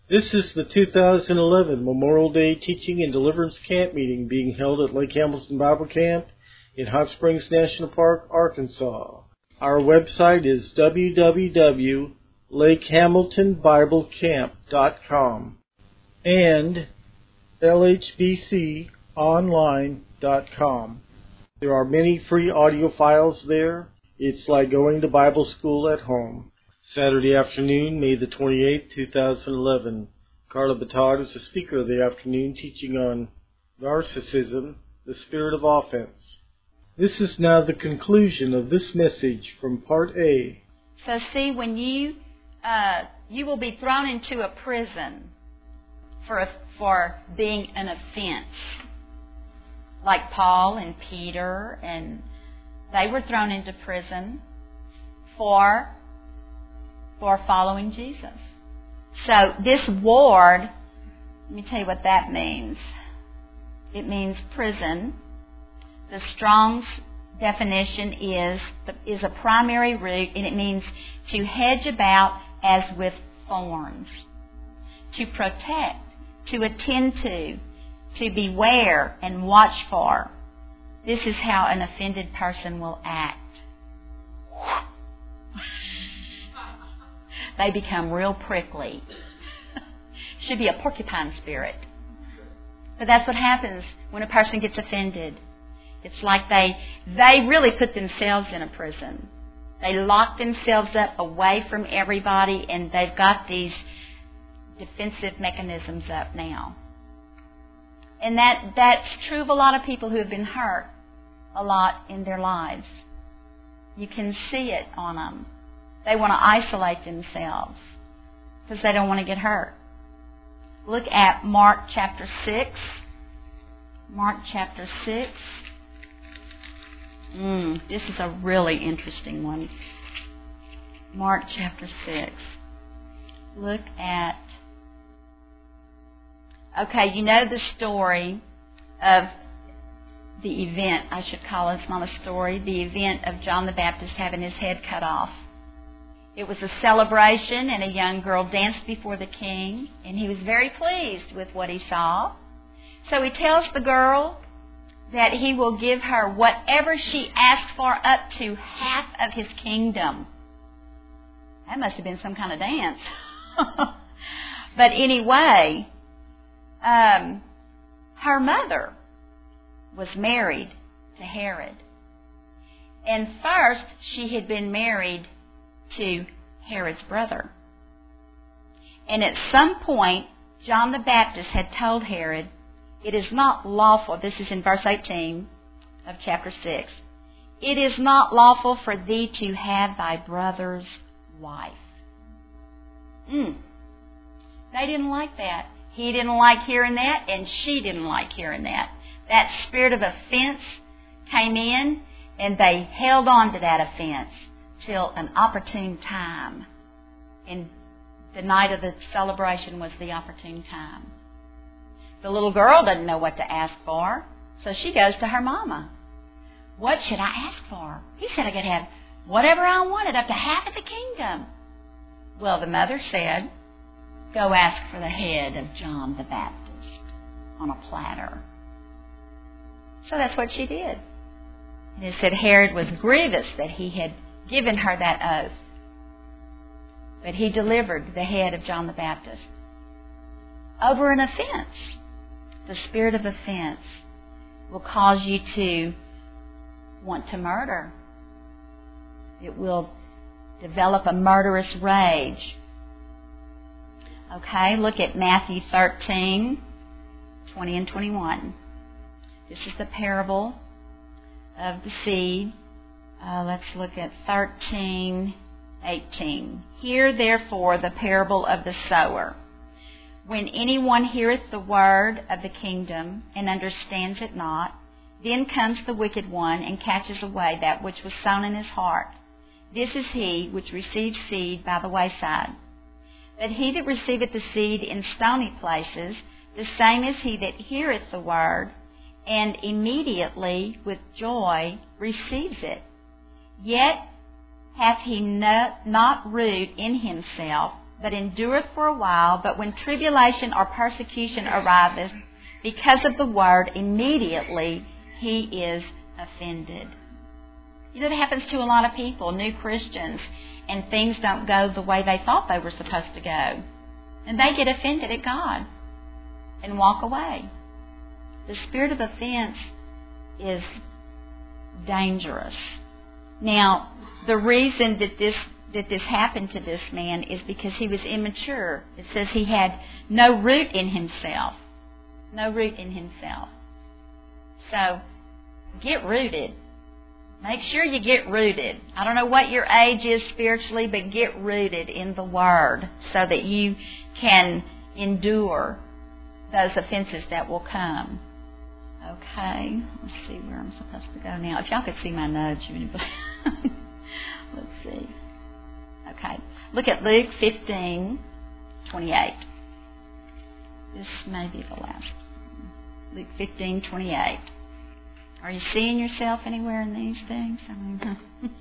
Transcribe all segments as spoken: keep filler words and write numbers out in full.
This is the two thousand eleven Memorial Day Teaching and Deliverance Camp Meeting being held at Lake Hamilton Bible Camp in Hot Springs National Park, Arkansas. Our website is w w w dot lake hamilton bible camp dot com and l h b c online dot com. There are many free audio files there. It's like going to Bible school at home. Saturday afternoon, May the twenty-eighth, two thousand eleven. Carla Batard is the speaker of the afternoon, teaching on narcissism, the spirit of offense. This is now the conclusion of this message from Part A. So see, when you uh, you will be thrown into a prison for a, for being an offense, like Paul and Peter, and they were thrown into prison for for following Jesus. So this ward, let me tell you what that means. It means prison. The Strong's definition is is a primary root, and it means to hedge about as with thorns, to protect, to attend to, to beware and watch for. This is how an offended person will act. They become real prickly. Should be a porcupine spirit. But that's what happens when a person gets offended. It's like they they really put themselves in a prison. They lock themselves up away from everybody, and they've got these defensive mechanisms up now. And that that's true of a lot of people who have been hurt a lot in their lives. You can see it on them. They want to isolate themselves because they don't want to get hurt. Look at Mark chapter six. Mark chapter six. Mm, this is a really interesting one. Mark chapter six. Look at... Okay, you know the story of the event, I should call it, it's not a story, the event of John the Baptist having his head cut off. It was a celebration, and a young girl danced before the king, and he was very pleased with what he saw. So he tells the girl that he will give her whatever she asks for, up to half of his kingdom. That must have been some kind of dance. But anyway, um, her mother was married to Herod. And first, she had been married to Herod's brother. And at some point, John the Baptist had told Herod, it is not lawful, this is in verse eighteen of chapter six, it is not lawful for thee to have thy brother's wife. Mm. They didn't like that. He didn't like hearing that, and she didn't like hearing that. That spirit of offense came in, and they held on to that offense till an opportune time. And the night of the celebration was the opportune time. The little girl doesn't know what to ask for, so she goes to her mama. What should I ask for? He said I could have whatever I wanted, up to half of the kingdom. Well, the mother said, go ask for the head of John the Baptist on a platter. So that's what she did. And it said Herod was grievous that he had given her that oath. But he delivered the head of John the Baptist over an offense. The spirit of offense will cause you to want to murder. It will develop a murderous rage. Okay, look at Matthew thirteen, twenty and twenty-one. This is the parable of the seed. Uh, let's look at thirteen, eighteen. Hear therefore the parable of the sower. When anyone heareth the word of the kingdom and understands it not, then comes the wicked one and catches away that which was sown in his heart. This is he which receives seed by the wayside. But he that receiveth the seed in stony places, the same is he that heareth the word, and immediately with joy receives it. Yet hath he no, not root in himself, but endureth for a while. But when tribulation or persecution arriveth because of the word, immediately he is offended. You know, that happens to a lot of people, new Christians, and things don't go the way they thought they were supposed to go. And they get offended at God and walk away. The spirit of offense is dangerous. Now, the reason that this that this happened to this man is because he was immature. It says he had no root in himself. No root in himself. So, get rooted. Make sure you get rooted. I don't know what your age is spiritually, but get rooted in the Word so that you can endure those offenses that will come. Okay, let's see where I'm supposed to go now. If y'all could see my notes, you would. Let's see. Okay, look at Luke fifteen twenty-eight. This may be the last one. Luke fifteen twenty-eight. Are you seeing yourself anywhere in these things? I mean,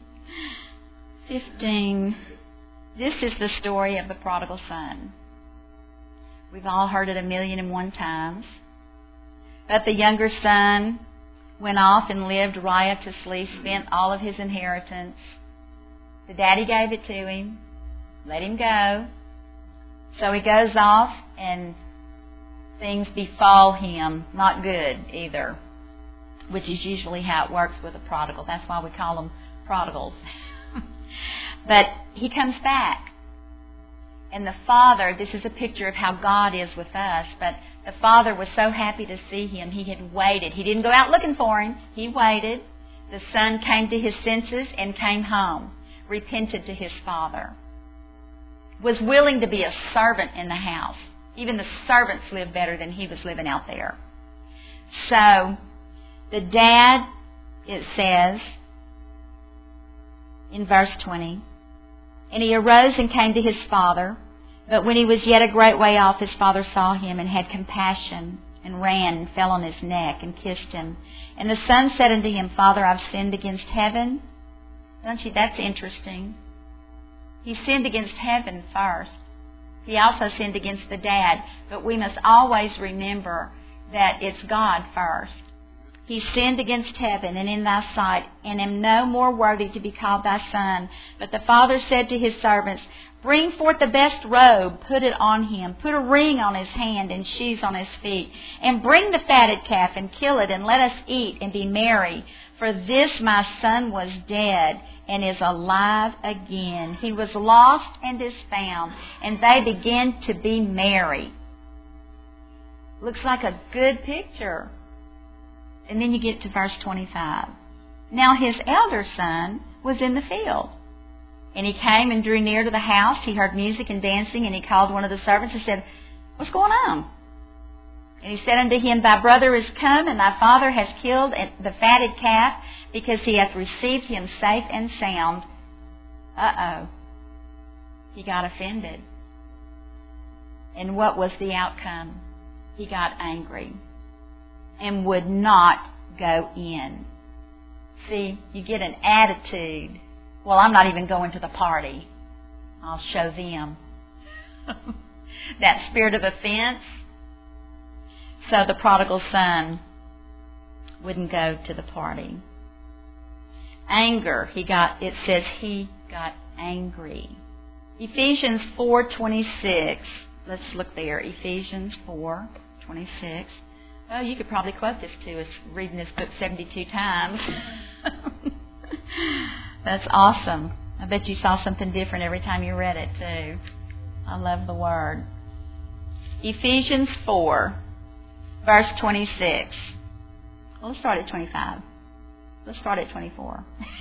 fifteen. This is the story of the prodigal son. We've all heard it a million and one times. But the younger son went off and lived riotously, spent all of his inheritance. The daddy gave it to him, let him go. So he goes off and things befall him, not good either, which is usually how it works with a prodigal. That's why we call them prodigals. But he comes back. And the father, this is a picture of how God is with us, but the father was so happy to see him, he had waited. He didn't go out looking for him. He waited. The son came to his senses and came home, repented to his father, was willing to be a servant in the house. Even the servants lived better than he was living out there. So, the dad, it says, in verse twenty, and he arose and came to his father. But when he was yet a great way off, his father saw him and had compassion and ran and fell on his neck and kissed him. And the son said unto him, Father, I've sinned against heaven. Don't you? That's interesting. He sinned against heaven first. He also sinned against the dad. But we must always remember that it's God first. He sinned against heaven and in thy sight, and am no more worthy to be called thy son. But the father said to his servants, Bring forth the best robe, put it on him, put a ring on his hand and shoes on his feet, and bring the fatted calf and kill it, and let us eat and be merry. For this my son was dead and is alive again. He was lost and is found, and they began to be merry. Looks like a good picture. And then you get to verse twenty-five. Now his elder son was in the field. And he came and drew near to the house. He heard music and dancing, and he called one of the servants and said, What's going on? And he said unto him, Thy brother is come, and thy father has killed the fatted calf, because he hath received him safe and sound. Uh-oh. He got offended. And what was the outcome? He got angry and would not go in. See, you get an attitude. Well, I'm not even going to the party. I'll show them. That spirit of offense. So the prodigal son wouldn't go to the party. Anger. He got, it says he got angry. Ephesians four twenty-six. Let's look there. Ephesians four twenty-six. Oh, you could probably quote this to us reading this book seventy-two times. That's awesome. I bet you saw something different every time you read it, too. I love the Word. Ephesians four, verse twenty-six. Well, let's start at twenty-five. Let's start at twenty-four.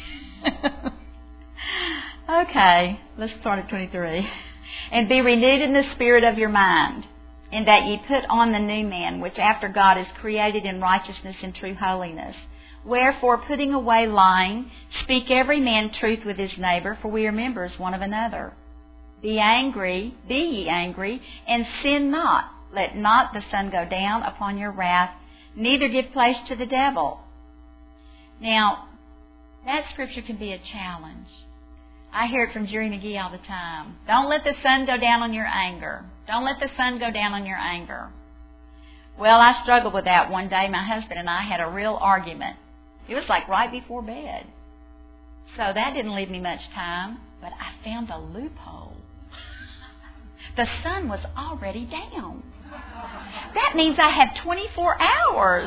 Okay, let's start at twenty-three. And be renewed in the spirit of your mind, and that ye put on the new man, which after God is created in righteousness and true holiness. Wherefore, putting away lying, speak every man truth with his neighbor, for we are members one of another. Be angry, be ye angry, and sin not. Let not the sun go down upon your wrath, neither give place to the devil. Now, that scripture can be a challenge. I hear it from Jerry McGee all the time. Don't let the sun go down on your anger. Don't let the sun go down on your anger. Well, I struggled with that one day. My husband and I had a real argument. It was like right before bed. So that didn't leave me much time, but I found a loophole. The sun was already down. That means I have twenty-four hours.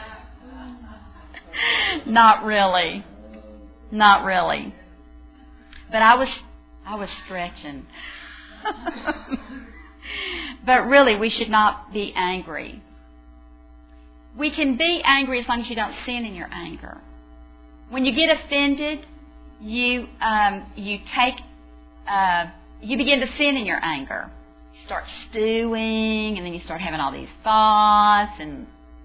Not really. Not really. But I was I was stretching. But really, we should not be angry. We can be angry as long as you don't sin in your anger. When you get offended, you um, you take uh, you begin to sin in your anger. You start stewing, and then you start having all these thoughts and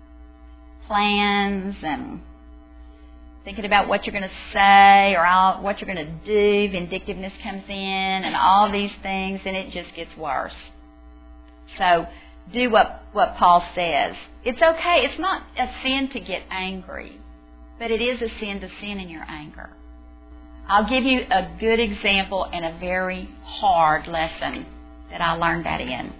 plans and thinking about what you're going to say or all, what you're going to do. Vindictiveness comes in and all these things, and it just gets worse. So do what, what Paul says. It's okay. It's not a sin to get angry, but it is a sin to sin in your anger. I'll give you a good example and a very hard lesson that I learned that in.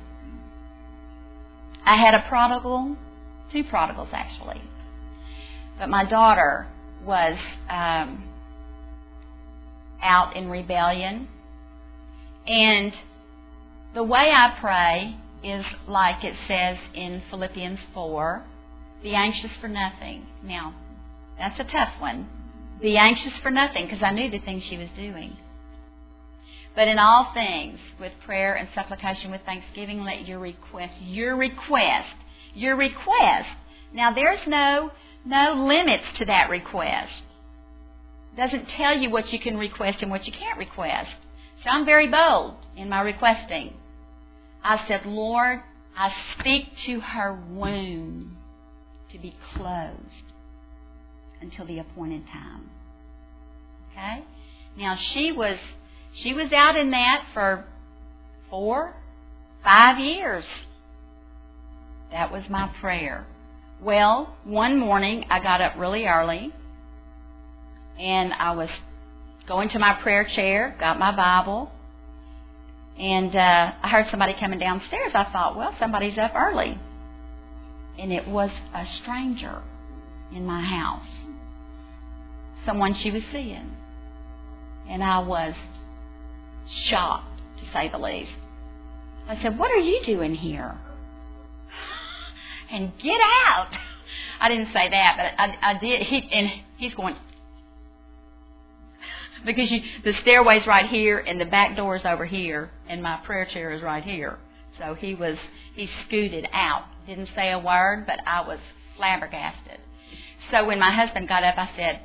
I had a prodigal, two prodigals actually, but my daughter was um, out in rebellion. And the way I pray is like it says in Philippians four, be anxious for nothing. Now, that's a tough one. Be anxious for nothing, because I knew the things she was doing. But in all things, with prayer and supplication, with thanksgiving, let your request, your request, your request. Now, there's no no limits to that request. It doesn't tell you what you can request and what you can't request. So I'm very bold in my requesting. I said, Lord, I speak to her womb to be closed until the appointed time. Okay? Now she was she was out in that for four, five years. That was my prayer. Well, one morning I got up really early and I was going to my prayer chair, got my Bible, and uh, I heard somebody coming downstairs. I thought, well, somebody's up early. And it was a stranger in my house. Someone she was seeing. And I was shocked, to say the least. I said, what are you doing here? And get out. I didn't say that, but I, I did. He, and he's going, because you, the stairway's right here and the back door's over here and my prayer chair is right here. So he was, he scooted out. Didn't say a word, but I was flabbergasted. So when my husband got up, I said,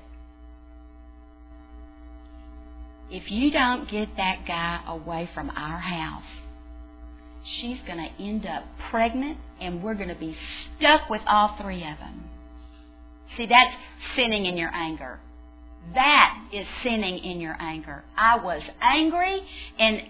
if you don't get that guy away from our house, she's going to end up pregnant and we're going to be stuck with all three of them. See, that's sinning in your anger. That is sinning in your anger. I was angry and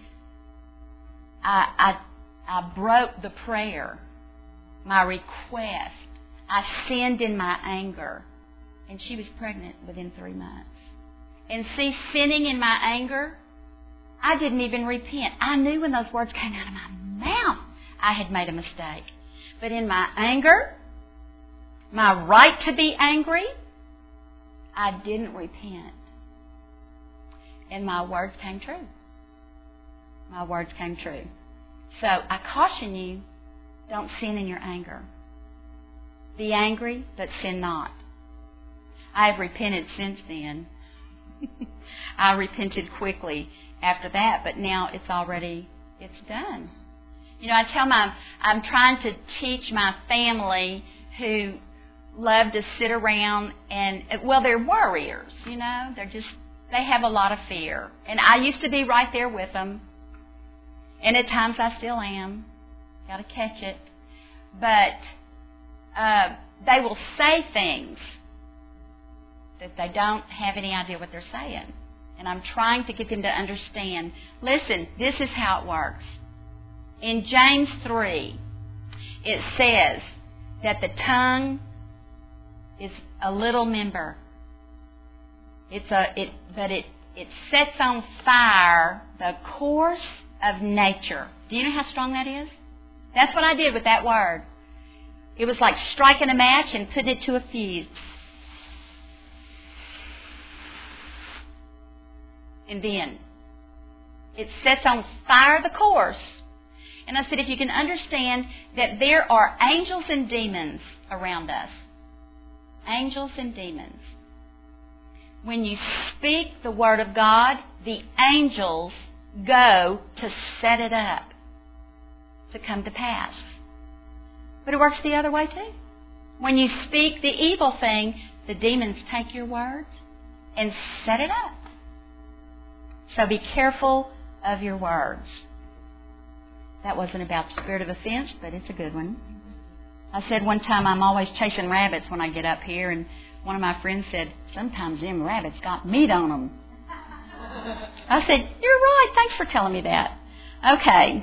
I, I, I broke the prayer, my request. I sinned in my anger. And she was pregnant within three months. And see, sinning in my anger, I didn't even repent. I knew when those words came out of my mouth, I had made a mistake. But in my anger, my right to be angry, I didn't repent. And my words came true. My words came true. So I caution you, don't sin in your anger. Be angry, but sin not. I have repented since then. I repented quickly after that, but now it's already, it's done. You know, I tell my, I'm trying to teach my family who love to sit around and, well, they're warriors, you know. They're just, they have a lot of fear. And I used to be right there with them. And at times I still am. Got to catch it. But uh, they will say things that they don't have any idea what they're saying. And I'm trying to get them to understand, listen, this is how it works. In James three, it says that the tongue is a little member. It's a it, but it it sets on fire the course of nature. Do you know how strong that is? That's what I did with that word. It was like striking a match and putting it to a fuse. And then it sets on fire the course. And I said, if you can understand that there are angels and demons around us. Angels and demons. When you speak the Word of God, the angels go to set it up to come to pass. But it works the other way too. When you speak the evil thing, the demons take your words and set it up. So be careful of your words. That wasn't about the spirit of offense, but it's a good one. I said one time I'm always chasing rabbits when I get up here, and one of my friends said, sometimes them rabbits got meat on them. I said, you're right. Thanks for telling me that. Okay.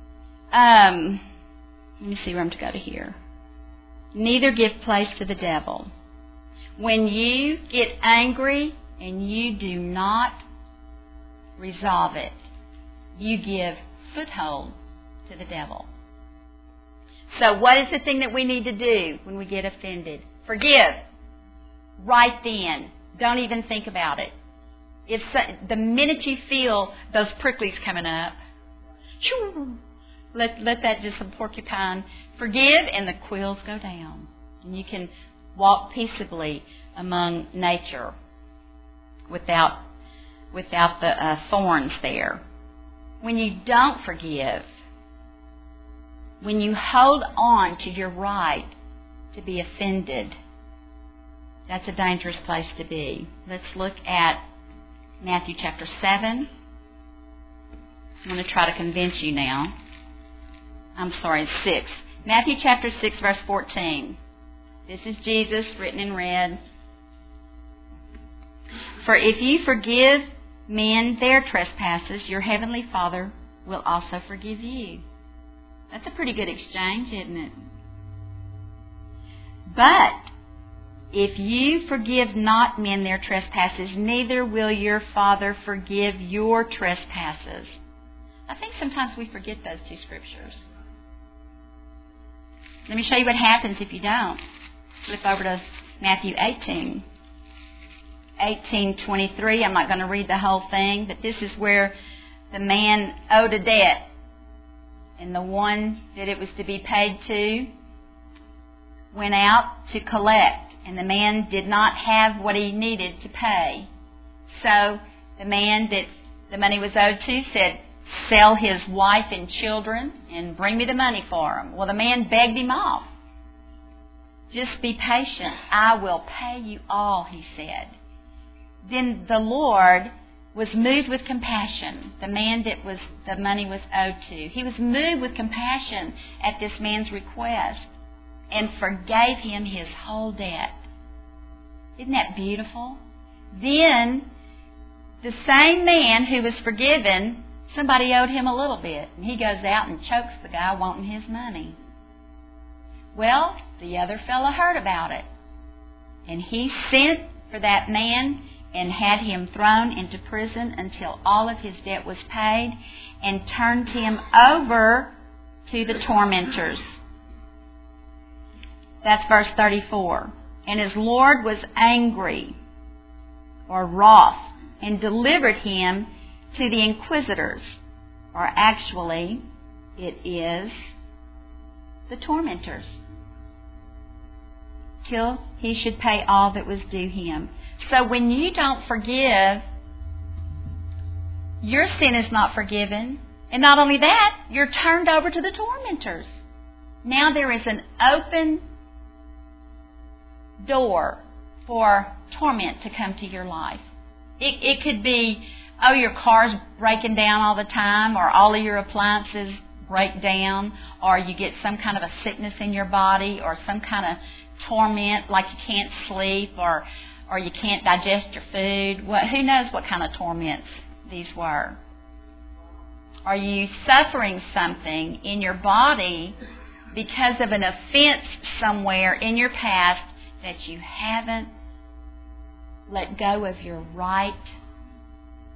Um, let me see where I'm to go to here. Neither give place to the devil. When you get angry and you do not resolve it, you give foothold to the devil. So what is the thing that we need to do when we get offended? Forgive. Right then. Don't even think about it. If so, the minute you feel those pricklies coming up, shoo, let, let that just some porcupine. Forgive and the quills go down. And you can walk peaceably among nature without, without the uh, thorns there. When you don't forgive, when you hold on to your right to be offended, that's a dangerous place to be. Let's look at Matthew chapter seven. I'm going to try to convince you now. I'm sorry, six. Matthew chapter six, verse fourteen. This is Jesus, written in red. For if you forgive men their trespasses, your heavenly Father will also forgive you. That's a pretty good exchange, isn't it? But if you forgive not men their trespasses, neither will your Father forgive your trespasses. I think sometimes we forget those two scriptures. Let me show you what happens if you don't. Flip over to Matthew eighteen. eighteen twenty-three. I'm not going to read the whole thing, but this is where the man owed a debt. And the one that it was to be paid to went out to collect. And the man did not have what he needed to pay. So the man that the money was owed to said, sell his wife and children and bring me the money for him. Well, the man begged him off. Just be patient. I will pay you all, he said. Then the Lord was moved with compassion. The man that was the money was owed to. He was moved with compassion at this man's request and forgave him his whole debt. Isn't that beautiful? Then the same man who was forgiven, somebody owed him a little bit, and he goes out and chokes the guy wanting his money. Well, the other fellow heard about it, and he sent for that man and had him thrown into prison until all of his debt was paid, and turned him over to the tormentors. That's verse thirty-four. And his Lord was angry, or wroth, and delivered him to the inquisitors. Or actually, it is the tormentors, till he should pay all that was due him. So when you don't forgive, your sin is not forgiven. And not only that, you're turned over to the tormentors. Now there is an open door for torment to come to your life. It, it could be, oh, your car's breaking down all the time, or all of your appliances break down, or you get some kind of a sickness in your body, or some kind of torment like you can't sleep, or or you can't digest your food. What, who knows what kind of torments these were? Are you suffering something in your body because of an offense somewhere in your past that you haven't let go of your right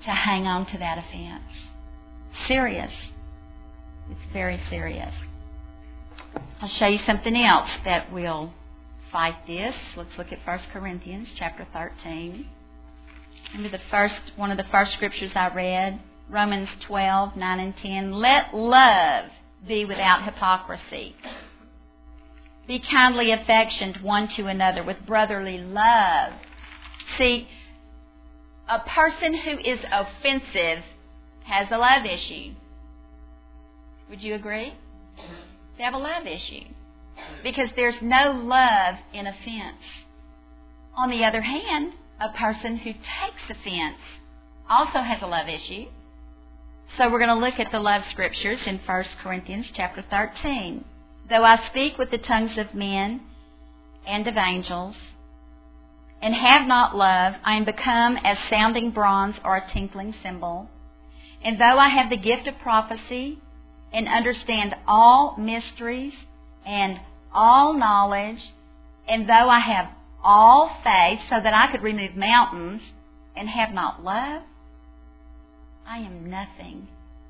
to hang on to that offense. Serious. It's very serious. I'll show you something else that will fight this. Let's look at First Corinthians chapter thirteen. Remember the first one of the first scriptures I read, Romans twelve, nine and ten. Let love be without hypocrisy. Be kindly affectioned one to another with brotherly love. See, a person who is offensive has a love issue. Would you agree? They have a love issue. Because there's no love in offense. On the other hand, a person who takes offense also has a love issue. So we're going to look at the love scriptures in First Corinthians chapter thirteen. Though I speak with the tongues of men and of angels, and have not love, I am become as sounding bronze or a tinkling cymbal. And though I have the gift of prophecy, and understand all mysteries and all knowledge, and though I have all faith so that I could remove mountains, and have not love, I am nothing.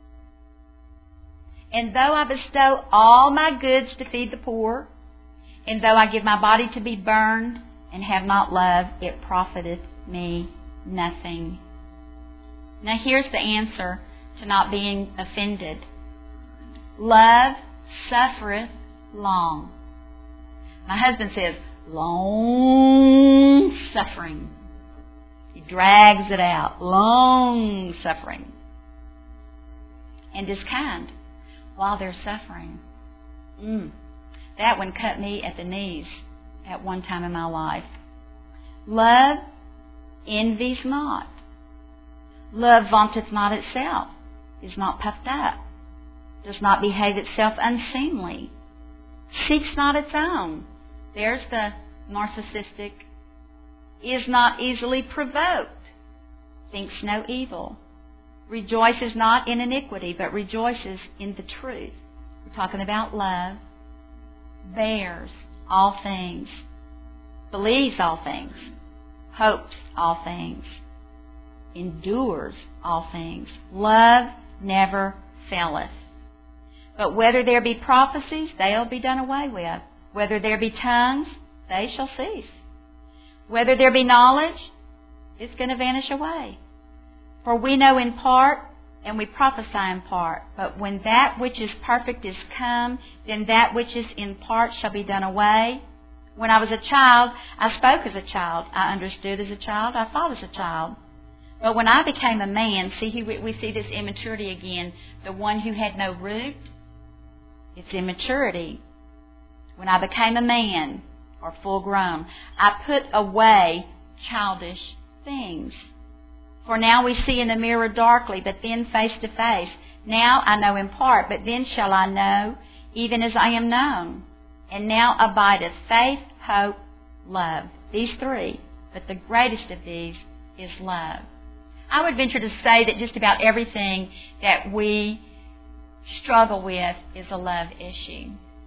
And though I bestow all my goods to feed the poor, and though I give my body to be burned, and have not love, it profiteth me nothing. Now here's the answer to not being offended. Love suffereth long. My husband says, long suffering. He drags it out. Long suffering. And is kind while they're suffering. Mm. That one cut me at the knees at one time in my life. Love envies not. Love vaunteth not itself, is not puffed up, does not behave itself unseemly, seeks not its own. There's the narcissistic. Is not easily provoked, thinks no evil, rejoices not in iniquity, but rejoices in the truth. We're talking about love. Bears all things, believes all things, hopes all things, endures all things. Love never faileth. But whether there be prophecies, they'll be done away with. Whether there be tongues, they shall cease. Whether there be knowledge, it's going to vanish away. For we know in part, and we prophesy in part. But when that which is perfect is come, then that which is in part shall be done away. When I was a child, I spoke as a child. I understood as a child. I thought as a child. But when I became a man, see, we see this immaturity again. The one who had no root, it's immaturity. When I became a man, or full grown, I put away childish things. For now we see in the mirror darkly, but then face to face. Now I know in part, but then shall I know, even as I am known. And now abideth faith, hope, love. These three, but the greatest of these is love. I would venture to say that just about everything that we struggle with is a love issue.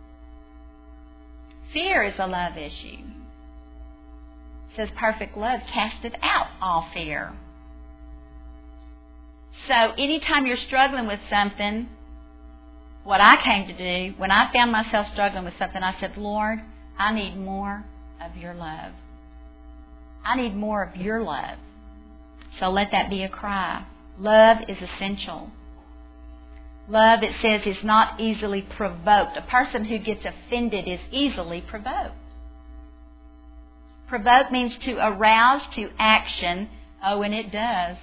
Fear is a love issue. It says perfect love casteth out all fear. So anytime you're struggling with something, what I came to do, when I found myself struggling with something, I said, Lord, I need more of your love. I need more of your love. So let that be a cry. Love is essential. Love, it says, is not easily provoked. A person who gets offended is easily provoked. Provoke means to arouse to action. Oh, and it does.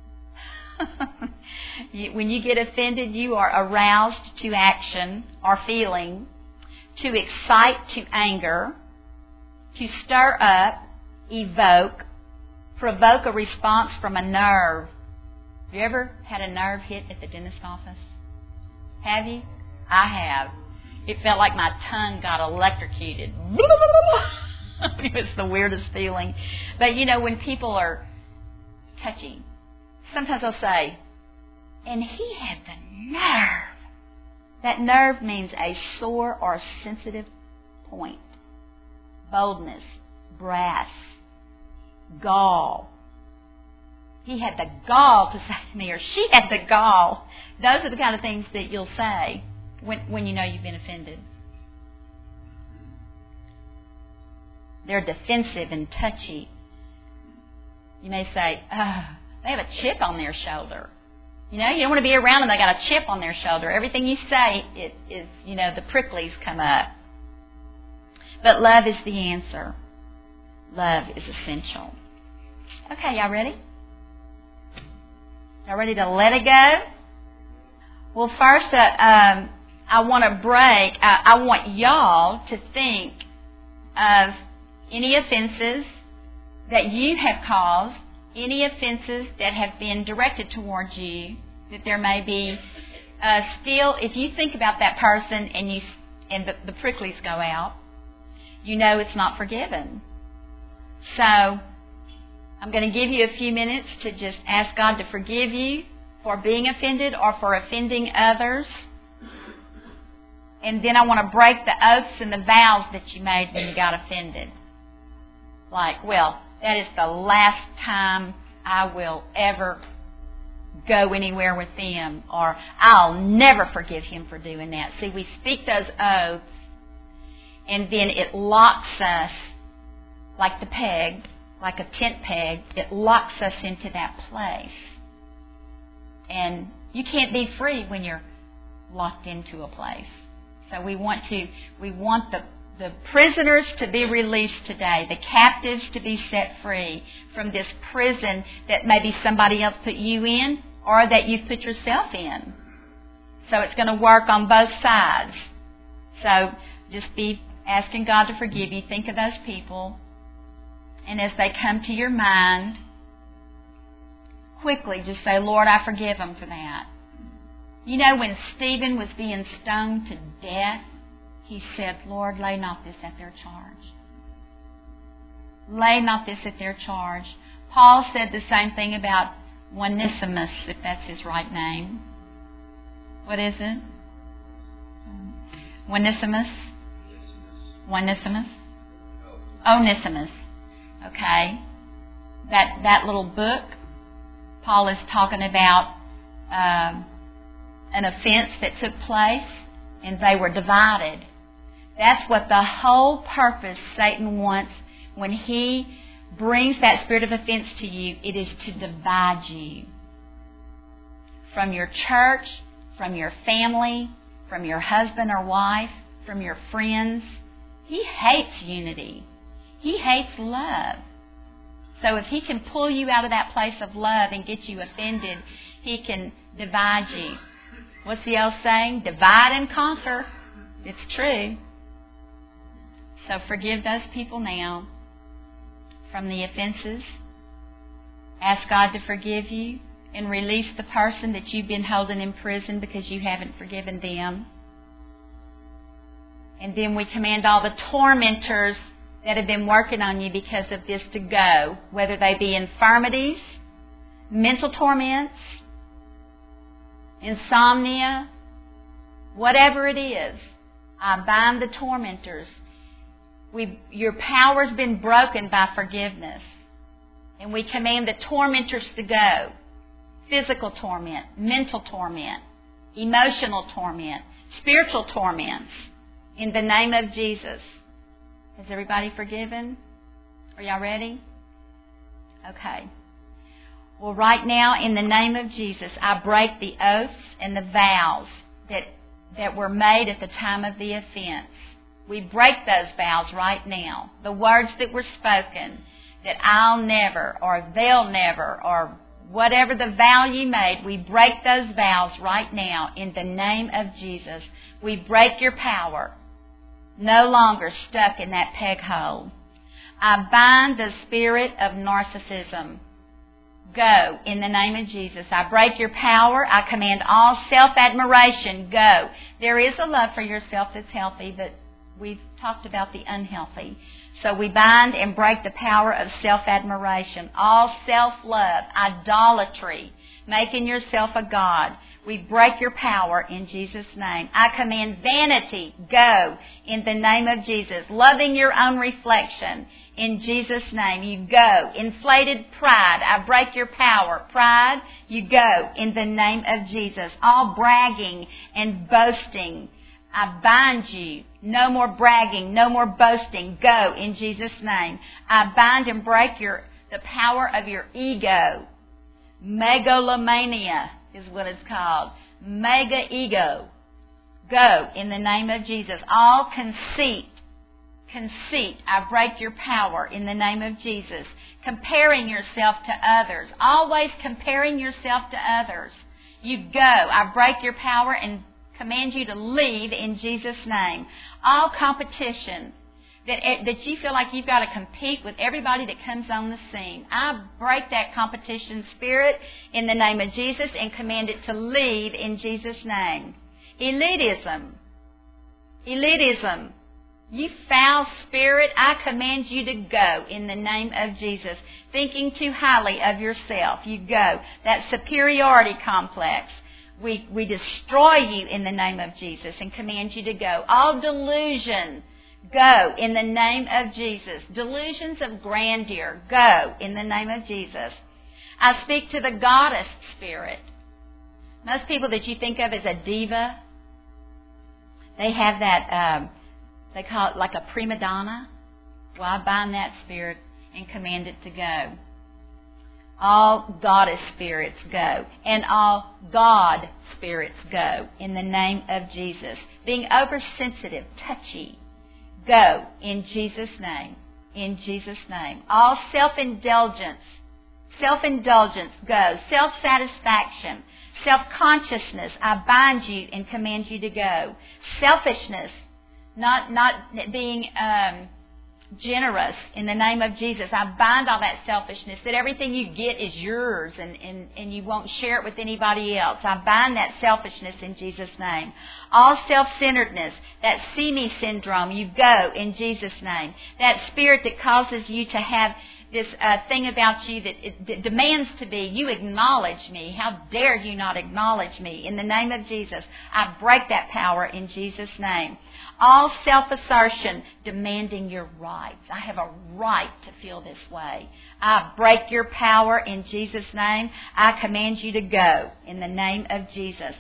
When you get offended, you are aroused to action or feeling, to excite to anger, to stir up, evoke, provoke a response from a nerve. Have you ever had a nerve hit at the dentist office? Have you? I have. It felt like my tongue got electrocuted. It was the weirdest feeling. But you know, when people are touchy, sometimes I'll say, and he had the nerve. That nerve means a sore or sensitive point. Boldness, brass, gall. he had the gall to say to me, or she had the gall. Those are the kind of things that you'll say when, when you know you've been offended. They're defensive and touchy. You may say, oh, they have a chip on their shoulder. You know, you don't want to be around them. They got a chip on their shoulder. Everything you say, it is, you know, the pricklies come up. But love is the answer. Love is essential. Okay, y'all ready? Y'all ready to let it go? Well, first, uh, um, I want to break. I, I want y'all to think of any offenses that you have caused, any offenses that have been directed towards you, that there may be uh, still, if you think about that person and you and the, the pricklies go out, you know it's not forgiven. So I'm going to give you a few minutes to just ask God to forgive you for being offended or for offending others. And then I want to break the oaths and the vows that you made when you got offended. Like, well, that is the last time I will ever go anywhere with them, or I'll never forgive him for doing that. See, we speak those oaths, and then it locks us like the peg, like a tent peg. It locks us into that place. And you can't be free when you're locked into a place. So we want to, we want the the prisoners to be released today, the captives to be set free from this prison that maybe somebody else put you in or that you've put yourself in. So it's going to work on both sides. So just be asking God to forgive you. Think of those people. And as they come to your mind, quickly just say, Lord, I forgive them for that. You know, when Stephen was being stoned to death, he said, Lord, lay not this at their charge. Lay not this at their charge. Paul said the same thing about Onesimus, if that's his right name. What is it? Onesimus? Onesimus? Onesimus. Okay. That, that little book, Paul is talking about um, an offense that took place, and they were divided. That's what the whole purpose Satan wants when he brings that spirit of offense to you. It is to divide you from your church, from your family, from your husband or wife, from your friends. He hates unity. He hates love. So if he can pull you out of that place of love and get you offended, he can divide you. What's the old saying? Divide and conquer. It's true. So forgive those people now from the offenses. Ask God to forgive you and release the person that you've been holding in prison because you haven't forgiven them. And then we command all the tormentors that have been working on you because of this to go, whether they be infirmities, mental torments, insomnia, whatever it is. I bind the tormentors. We, your power's been broken by forgiveness. And we command the tormentors to go. Physical torment, mental torment, emotional torment, spiritual torments. In the name of Jesus. Has everybody forgiven? Are y'all ready? Okay. Well, right now, in the name of Jesus, I break the oaths and the vows that, that were made at the time of the offense. We break those vows right now. The words that were spoken, that I'll never, or they'll never, or whatever the vow you made, we break those vows right now in the name of Jesus. We break your power. No longer stuck in that peg hole. I bind the spirit of narcissism. Go in the name of Jesus. I break your power. I command all self-admiration. Go. There is a love for yourself that's healthy, but we've talked about the unhealthy. So we bind and break the power of self-admiration. All self-love, idolatry, making yourself a god. We break your power in Jesus' name. I command vanity, go in the name of Jesus. Loving your own reflection in Jesus' name. You go. Inflated pride, I break your power. Pride, you go in the name of Jesus. All bragging and boasting, I bind you. No more bragging, no more boasting. Go in Jesus' name. I bind and break your the power of your ego. Megalomania is what it's called. Mega ego. Go in the name of Jesus. All conceit. Conceit. I break your power in the name of Jesus. Comparing yourself to others. Always comparing yourself to others. You go. I break your power and command you to leave in Jesus' name. All competition. That, that you feel like you've got to compete with everybody that comes on the scene. I break that competition spirit in the name of Jesus and command it to leave in Jesus' name. Elitism. Elitism. You foul spirit, I command you to go in the name of Jesus. Thinking too highly of yourself, you go. That superiority complex. We, we destroy you in the name of Jesus and command you to go. All delusion. Go in the name of Jesus. Delusions of grandeur. Go in the name of Jesus. I speak to the goddess spirit. Most people that you think of as a diva, they have that, um, they call it like a prima donna. Well, I bind that spirit and command it to go. All goddess spirits go. And all God spirits go in the name of Jesus. Being oversensitive, touchy. Go in Jesus' name. In Jesus' name. All self-indulgence. Self-indulgence, go. Self-satisfaction. Self-consciousness, I bind you and command you to go. Selfishness, not not being um, generous in the name of Jesus. I bind all that selfishness, that everything you get is yours and, and, and you won't share it with anybody else. I bind that selfishness in Jesus' name. All self-centeredness, that see me syndrome, you go in Jesus' name. That spirit that causes you to have this uh, thing about you that, it, that demands to be, you acknowledge me. How dare you not acknowledge me? In the name of Jesus, I break that power in Jesus' name. All self-assertion, demanding your rights. I have a right to feel this way. I break your power in Jesus' name. I command you to go in the name of Jesus.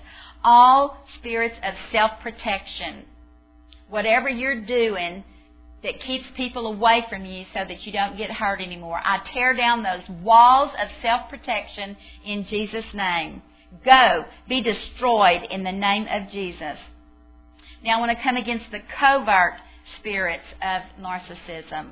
All spirits of self-protection, whatever you're doing that keeps people away from you so that you don't get hurt anymore, I tear down those walls of self-protection in Jesus' name. Go, be destroyed in the name of Jesus. Now I want to come against the covert spirits of narcissism.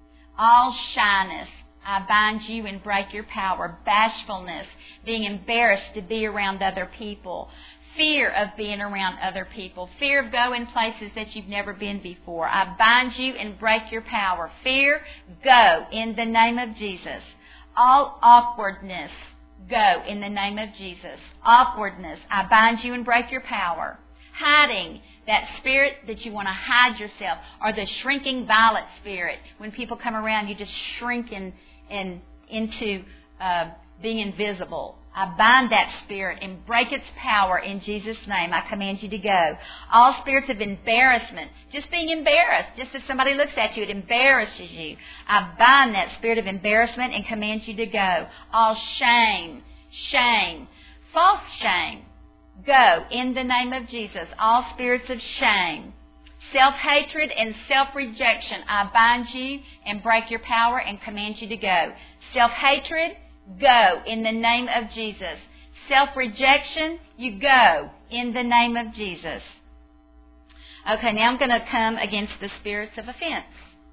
All shyness, I bind you and break your power. Bashfulness, being embarrassed to be around other people. Fear of being around other people. Fear of going places that you've never been before. I bind you and break your power. Fear, go in the name of Jesus. All awkwardness, go in the name of Jesus. Awkwardness, I bind you and break your power. Hiding, that spirit that you want to hide yourself, or the shrinking violet spirit. When people come around, you just shrink in, in, into uh, being invisible. I bind that spirit and break its power in Jesus' name. I command you to go. All spirits of embarrassment, just being embarrassed, just if somebody looks at you, it embarrasses you. I bind that spirit of embarrassment and command you to go. All shame, shame, false shame, go in the name of Jesus. All spirits of shame, self-hatred and self-rejection, I bind you and break your power and command you to go. Self-hatred, go in the name of Jesus. Self-rejection, you go in the name of Jesus. Okay, now I'm going to come against the spirits of offense.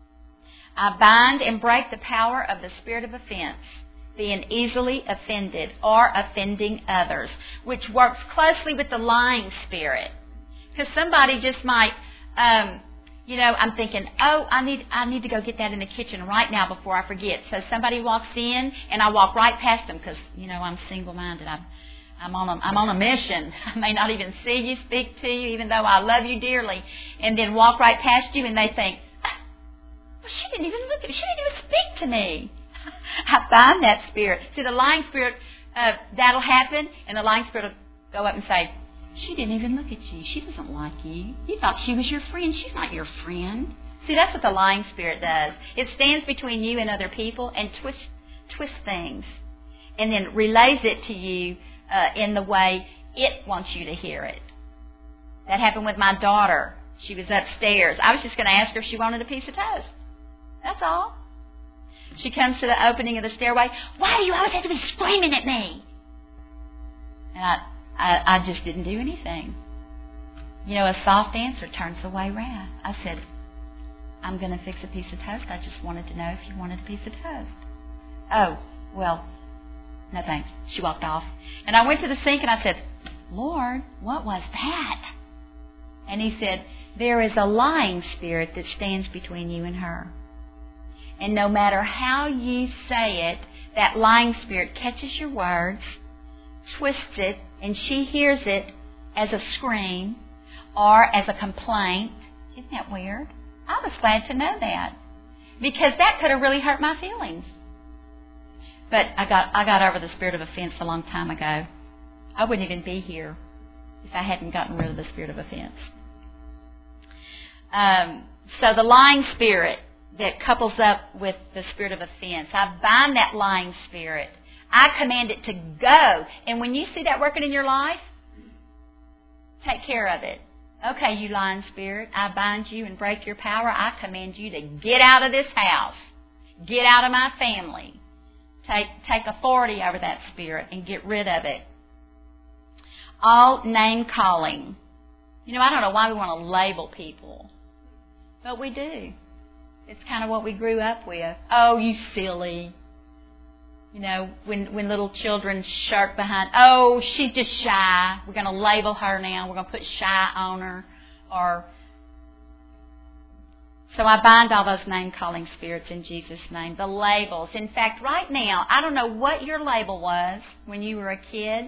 I bind and break the power of the spirit of offense, being easily offended or offending others, which works closely with the lying spirit. Because somebody just might... Um, You know, I'm thinking, oh, I need I need to go get that in the kitchen right now before I forget. So somebody walks in, and I walk right past them because, you know, I'm single-minded. I'm I'm on a, I'm on a mission. I may not even see you, speak to you, even though I love you dearly, and then walk right past you, and they think, ah, well, she didn't even look at me. She didn't even speak to me. I bind that spirit. See, the lying spirit uh, that'll happen, and the lying spirit will go up and say, she didn't even look at you. She doesn't like you. You thought she was your friend. She's not your friend. See, that's what the lying spirit does. It stands between you and other people and twists twist things, and then relays it to you uh, in the way it wants you to hear it. That happened with my daughter. She was upstairs. I was just going to ask her if she wanted a piece of toast. That's all. She comes to the opening of the stairway. Why do you always have to be screaming at me? And I, I, I just didn't do anything. You know, a soft answer turns away wrath. I said, I'm going to fix a piece of toast. I just wanted to know if you wanted a piece of toast. Oh, well, no thanks. She walked off. And I went to the sink and I said, Lord, what was that? And he said, there is a lying spirit that stands between you and her. And no matter how you say it, that lying spirit catches your words, twists it, and she hears it as a scream or as a complaint. Isn't that weird? I was glad to know that, because that could have really hurt my feelings. But I got I got over the spirit of offense a long time ago. I wouldn't even be here if I hadn't gotten rid of the spirit of offense. Um, so the lying spirit that couples up with the spirit of offense, I bind that lying spirit. I command it to go. And when you see that working in your life, take care of it. Okay, you lying spirit, I bind you and break your power. I command you to get out of this house. Get out of my family. Take, take authority over that spirit and get rid of it. All name calling. You know, I don't know why we want to label people, but we do. It's kind of what we grew up with. Oh, you silly. You know, when when little children shirk behind, oh, she's just shy. We're going to label her now. We're going to put shy on her. Or So I bind all those name-calling spirits in Jesus' name. The labels. In fact, right now, I don't know what your label was when you were a kid.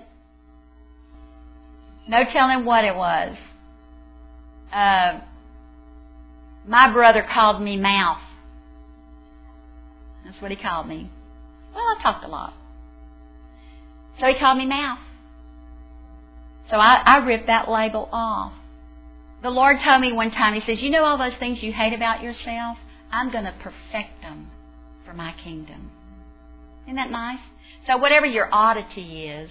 No telling what it was. Uh, my brother called me Mouth. That's what he called me. Well, I talked a lot. So he called me Mouth. So I, I ripped that label off. The Lord told me one time, He says, you know all those things you hate about yourself? I'm going to perfect them for my kingdom. Isn't that nice? So whatever your oddity is,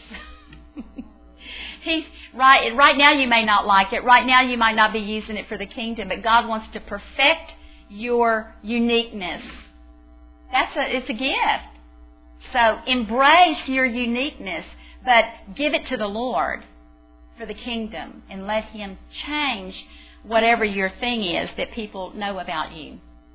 He's right, right now you may not like it. Right now you might not be using it for the kingdom, but God wants to perfect your uniqueness. That's a, it's a gift. So embrace your uniqueness, but give it to the Lord for the kingdom and let Him change whatever your thing is that people know about you.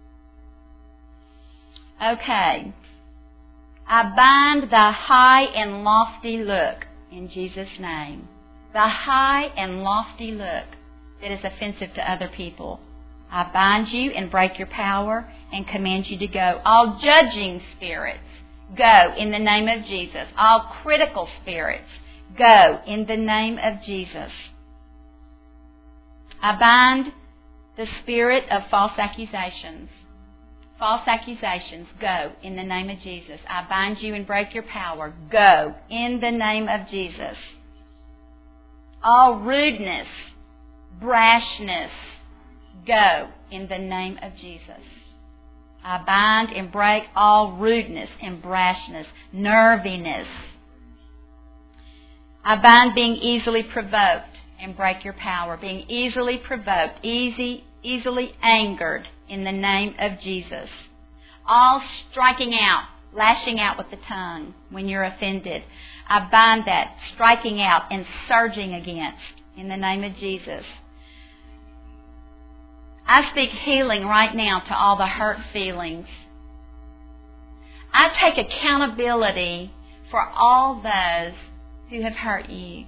Okay. I bind the high and lofty look in Jesus' name. The high and lofty look that is offensive to other people. I bind you and break your power and command you to go. All judging spirits, go in the name of Jesus. All critical spirits, go in the name of Jesus. I bind the spirit of false accusations. False accusations, go in the name of Jesus. I bind you and break your power. Go in the name of Jesus. All rudeness, brashness, go in the name of Jesus. I bind and break all rudeness and brashness, nerviness. I bind being easily provoked and break your power. Being easily provoked, easy, easily angered in the name of Jesus. All striking out, lashing out with the tongue when you're offended. I bind that, striking out and surging against in the name of Jesus. I speak healing right now to all the hurt feelings. I take accountability for all those who have hurt you.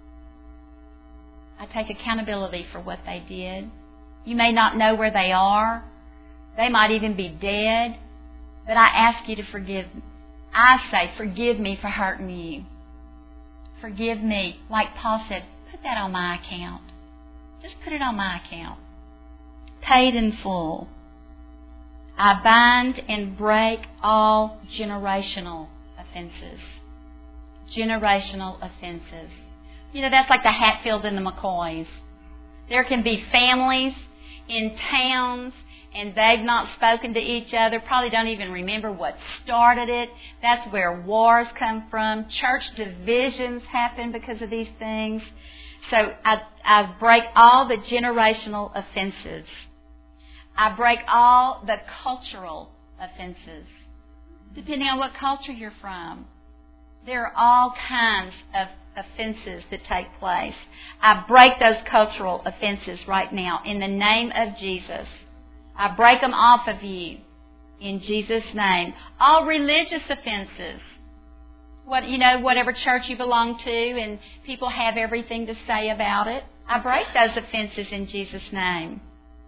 I take accountability for what they did. You may not know where they are. They might even be dead. But I ask you to forgive me. I say, forgive me for hurting you. Forgive me. Like Paul said, put that on my account. Just put it on my account. Paid in full. I bind and break all generational offenses. generational offenses. You know, that's like the Hatfields and the McCoys. There can be families in towns and they've not spoken to each other, probably don't even remember what started it. That's where wars come from. Church divisions happen because of these things. So I, I break all the generational offenses. I break all the cultural offenses. Depending on what culture you're from, there are all kinds of offenses that take place. I break those cultural offenses right now in the name of Jesus. I break them off of you in Jesus' name. All religious offenses. What, you know, whatever church you belong to and people have everything to say about it. I break those offenses in Jesus' name.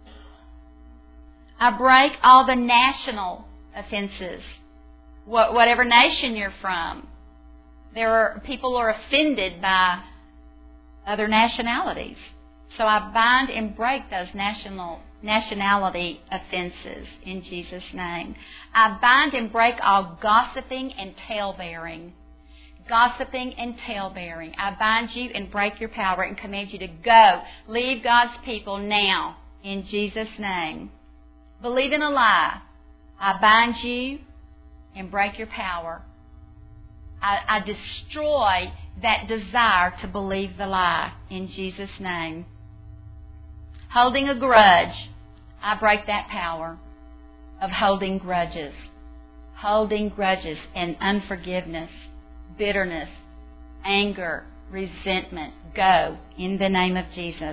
I break all the national offenses. What, whatever nation you're from. There are people are offended by other nationalities. So I bind and break those national nationality offenses in Jesus' name. I bind and break all gossiping and tale-bearing. Gossiping and tale-bearing. I bind you and break your power and command you to go. Leave God's people now in Jesus' name. Believe in a lie. I bind you and break your power. I, I destroy that desire to believe the lie in Jesus' name. Holding a grudge, I break that power of holding grudges. Holding grudges and unforgiveness, bitterness, anger, resentment. Go in the name of Jesus.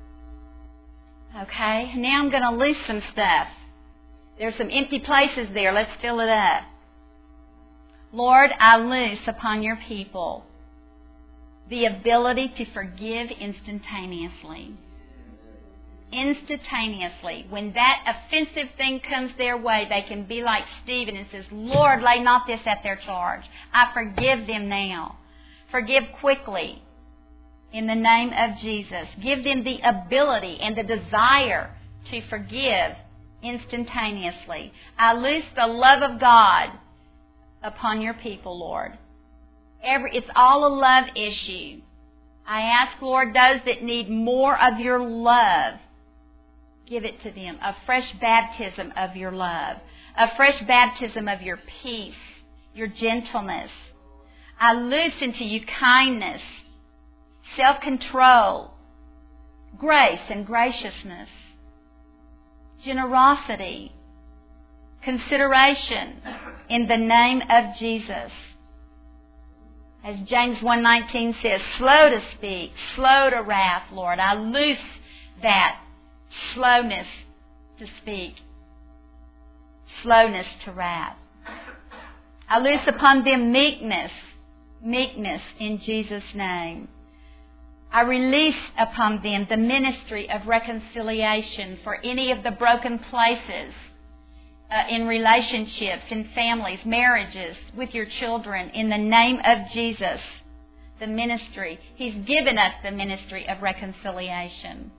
Okay, now I'm going to loose some stuff. There's some empty places there. Let's fill it up. Lord, I loose upon your people the ability to forgive instantaneously. Instantaneously. When that offensive thing comes their way, they can be like Stephen and says, Lord, lay not this at their charge. I forgive them now. Forgive quickly in the name of Jesus. Give them the ability and the desire to forgive instantaneously. I loose the love of God upon your people, Lord. Every, it's all a love issue. I ask, Lord, those that need more of your love, give it to them. A fresh baptism of your love. A fresh baptism of your peace, your gentleness. I loose into you kindness, self-control, grace and graciousness, generosity, consideration in the name of Jesus. As James one nineteen says, slow to speak, slow to wrath, Lord. I loose that slowness to speak, slowness to wrath. I loose upon them meekness, meekness in Jesus' name. I release upon them the ministry of reconciliation for any of the broken places uh, in relationships, in families, marriages, with your children. In the name of Jesus, the ministry. He's given us the ministry of reconciliation.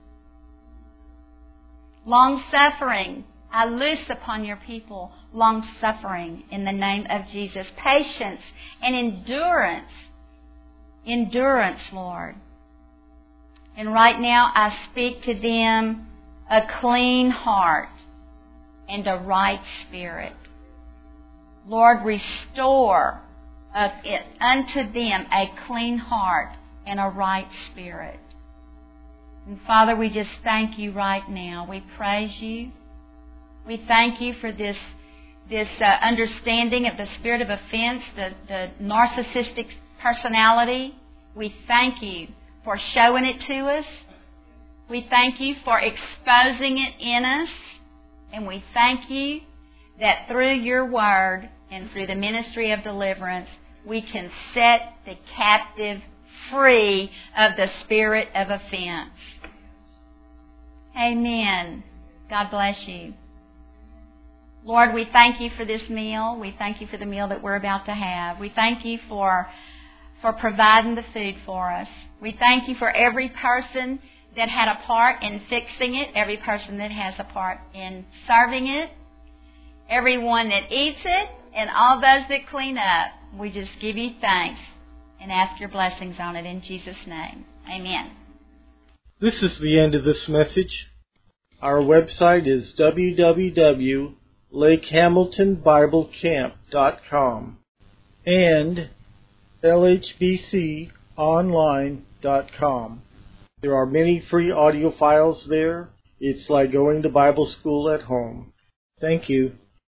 Long-suffering. I loose upon your people long-suffering in the name of Jesus. Patience and endurance. Endurance, Lord. And right now I speak to them a clean heart and a right spirit. Lord, restore uh, it, unto them a clean heart and a right spirit. And Father, we just thank you right now. We praise you. We thank you for this this uh, understanding of the spirit of offense, the, the narcissistic personality. We thank you for showing it to us. We thank you for exposing it in us. And we thank you that through your word and through the ministry of deliverance, we can set the captive free of the spirit of offense. Amen. God bless you. Lord, we thank you for this meal. We thank you for the meal that we're about to have. We thank you for, for providing the food for us. We thank you for every person that had a part in fixing it, every person that has a part in serving it, everyone that eats it, and all those that clean up. We just give you thanks and ask your blessings on it in Jesus' name. Amen. This is the end of this message. Our website is w w w dot lake hamilton bible camp dot com and l h b c online dot com. There are many free audio files there. It's like going to Bible school at home. Thank you.